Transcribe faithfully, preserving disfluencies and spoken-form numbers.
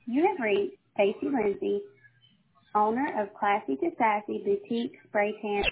You have reached Stacy Lindsay, owner of Classy to Sassy Boutique Spray Tan.